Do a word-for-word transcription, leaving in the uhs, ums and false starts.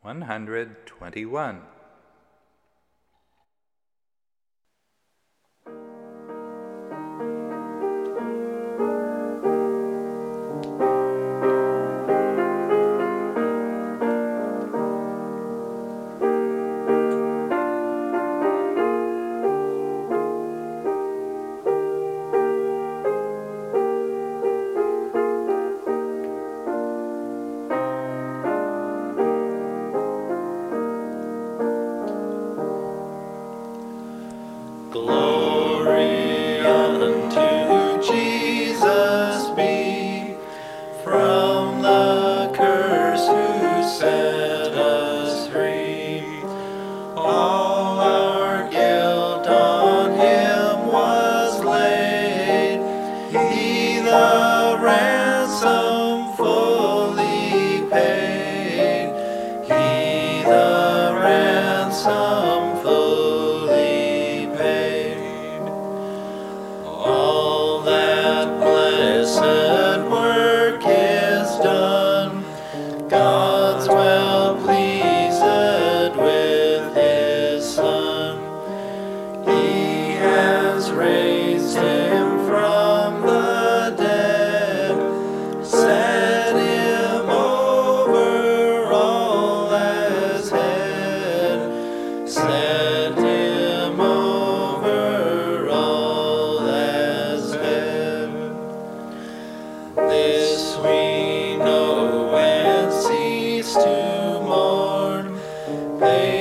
one hundred twenty-one. Glory unto Jesus be, from the curse who set us free. All our guilt on him was laid, he the ransom fully paid, he the ransom fully paid. All that blessed work is done, God's well pleased with his Son. He has raised him from the dead, set him over all as head, set him over all as head. This we know and cease to mourn.